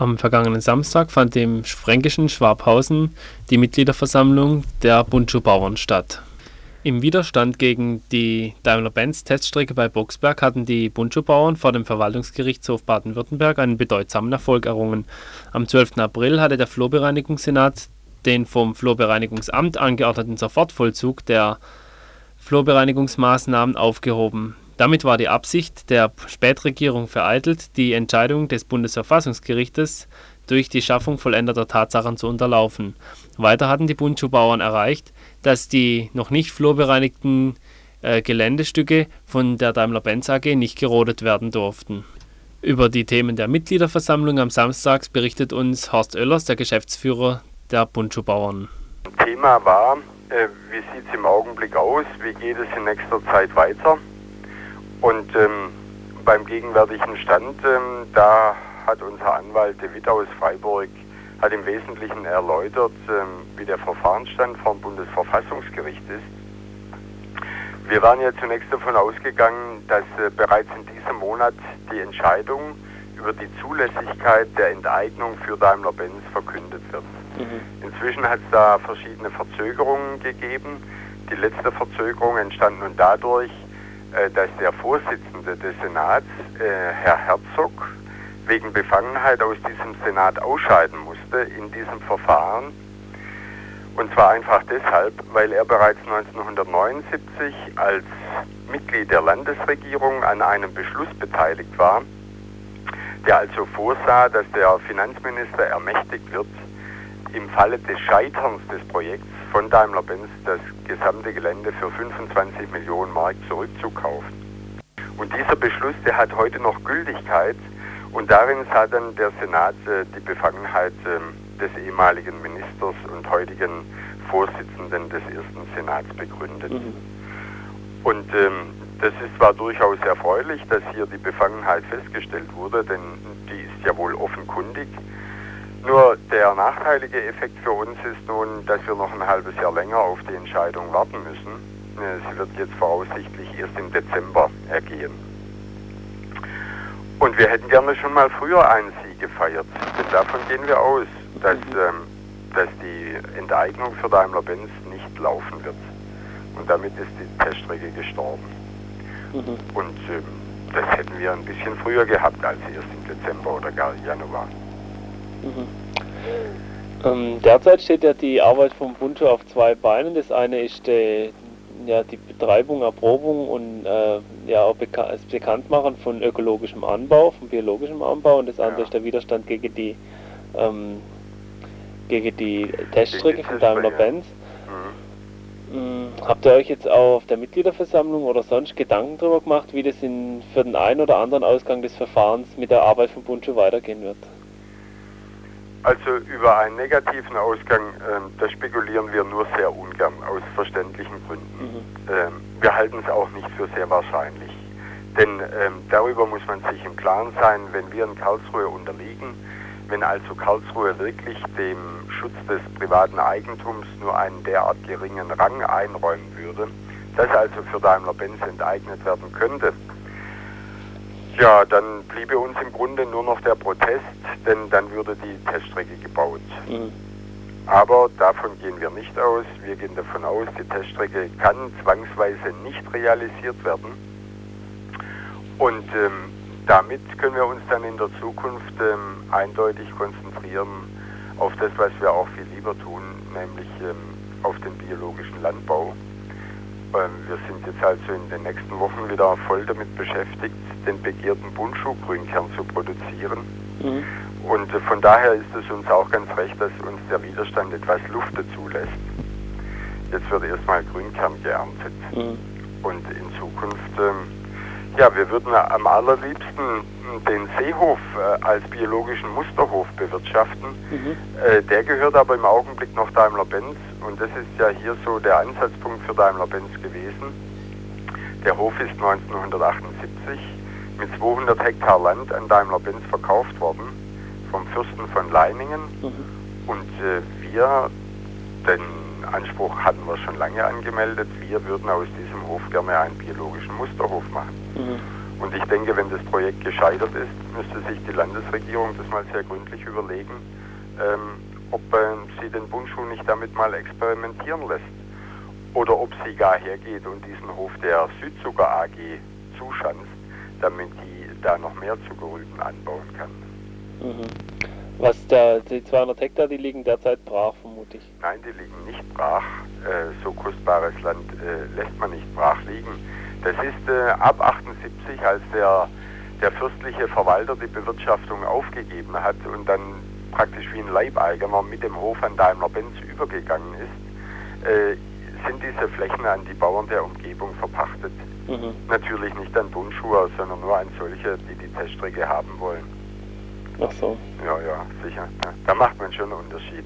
Am vergangenen Samstag fand im fränkischen Schwabhausen die Mitgliederversammlung der Bundschuh-Bauern statt. Im Widerstand gegen die Daimler-Benz-Teststrecke bei Boxberg hatten die Bundschuh-Bauern vor dem Verwaltungsgerichtshof Baden-Württemberg einen bedeutsamen Erfolg errungen. Am 12. April hatte der Flurbereinigungssenat den vom Flurbereinigungsamt angeordneten Sofortvollzug der Flurbereinigungsmaßnahmen aufgehoben. Damit war die Absicht der Spätregierung vereitelt, die Entscheidung des Bundesverfassungsgerichtes durch die Schaffung vollendeter Tatsachen zu unterlaufen. Weiter hatten die Bundschuh-Bauern erreicht, dass die noch nicht flurbereinigten Geländestücke von der Daimler-Benz AG nicht gerodet werden durften. Über die Themen der Mitgliederversammlung am Samstag berichtet uns Horst Oellers, der Geschäftsführer der Bundschuh-Bauern. Thema war, wie sieht es im Augenblick aus, wie geht es in nächster Zeit weiter? Und beim gegenwärtigen Stand, da hat unser Anwalt De Witt aus Freiburg hat im Wesentlichen erläutert, wie der Verfahrensstand vom Bundesverfassungsgericht ist. Wir waren ja zunächst davon ausgegangen, dass bereits in diesem Monat die Entscheidung über die Zulässigkeit der Enteignung für Daimler-Benz verkündet wird. Inzwischen hat es da verschiedene Verzögerungen gegeben. Die letzte Verzögerung entstand nun dadurch, dass der Vorsitzende des Senats, Herr Herzog, wegen Befangenheit aus diesem Senat ausscheiden musste in diesem Verfahren. Und zwar einfach deshalb, weil er bereits 1979 als Mitglied der Landesregierung an einem Beschluss beteiligt war, der also vorsah, dass der Finanzminister ermächtigt wird, im Falle des Scheiterns des Projekts von Daimler-Benz das gesamte Gelände für 25 Millionen Mark zurückzukaufen. Und dieser Beschluss, der hat heute noch Gültigkeit und darin sah dann der Senat die Befangenheit des ehemaligen Ministers und heutigen Vorsitzenden des ersten Senats begründet. Und das ist zwar durchaus erfreulich, dass hier die Befangenheit festgestellt wurde, denn die ist ja wohl offenkundig. Nur der nachteilige Effekt für uns ist nun, dass wir noch ein halbes Jahr länger auf die Entscheidung warten müssen. Sie wird jetzt voraussichtlich erst im Dezember ergehen. Und wir hätten gerne schon mal früher einen Sieg gefeiert, denn davon gehen wir aus, dass die Enteignung für Daimler-Benz nicht laufen wird. Und damit ist die Teststrecke gestorben. Und das hätten wir ein bisschen früher gehabt als erst im Dezember oder gar Januar. Derzeit steht ja die Arbeit vom Bundschuh auf zwei Beinen. Das eine ist die Betreibung, Erprobung und auch das Bekanntmachen von ökologischem Anbau, von biologischem Anbau, und das andere ist der Widerstand gegen die Teststrecke von Daimler-Benz. Habt ihr euch jetzt auch auf der Mitgliederversammlung oder sonst Gedanken darüber gemacht, wie das für den einen oder anderen Ausgang des Verfahrens mit der Arbeit vom Bundschuh weitergehen wird? Also über einen negativen Ausgang, da spekulieren wir nur sehr ungern, aus verständlichen Gründen. Wir halten es auch nicht für sehr wahrscheinlich. Denn darüber muss man sich im Klaren sein, wenn wir in Karlsruhe unterliegen, wenn also Karlsruhe wirklich dem Schutz des privaten Eigentums nur einen derart geringen Rang einräumen würde, das also für Daimler-Benz enteignet werden könnte, ja, dann bliebe uns im Grunde nur noch der Protest, denn dann würde die Teststrecke gebaut. Aber davon gehen wir nicht aus. Wir gehen davon aus, die Teststrecke kann zwangsweise nicht realisiert werden. Und damit können wir uns dann in der Zukunft eindeutig konzentrieren auf das, was wir auch viel lieber tun, nämlich auf den biologischen Landbau. Wir sind jetzt also in den nächsten Wochen wieder voll damit beschäftigt, den begehrten Bundschuh-Grünkern zu produzieren. Und von daher ist es uns auch ganz recht, dass uns der Widerstand etwas Luft zulässt. Jetzt wird erstmal Grünkern geerntet. Und in Zukunft, wir würden am allerliebsten den Seehof als biologischen Musterhof bewirtschaften. Der gehört aber im Augenblick noch Daimler-Benz und das ist ja hier so der Ansatzpunkt für Daimler-Benz gewesen. Der Hof ist 1978 mit 200 Hektar Land an Daimler-Benz verkauft worden vom Fürsten von Leiningen und wir, den Anspruch hatten wir schon lange angemeldet, wir würden aus diesem Hof gerne einen biologischen Musterhof machen. Und ich denke, wenn das Projekt gescheitert ist, müsste sich die Landesregierung das mal sehr gründlich überlegen, ob sie den Bundschuh nicht damit mal experimentieren lässt. Oder ob sie gar hergeht und diesen Hof der Südzucker AG zuschanzt, damit die da noch mehr Zuckerrüben anbauen kann. Mhm. Die 200 Hektar, die liegen derzeit brach, vermute ich. Nein, die liegen nicht brach. So kostbares Land lässt man nicht brach liegen. Das ist ab 78, als der fürstliche Verwalter die Bewirtschaftung aufgegeben hat und dann praktisch wie ein Leibeigener mit dem Hof an Daimler-Benz übergegangen ist, sind diese Flächen an die Bauern der Umgebung verpachtet. Mhm. Natürlich nicht an Bundschuher, sondern nur an solche, die die Teststrecke haben wollen. Ach so. Ja, sicher. Ja. Da macht man schon einen Unterschied.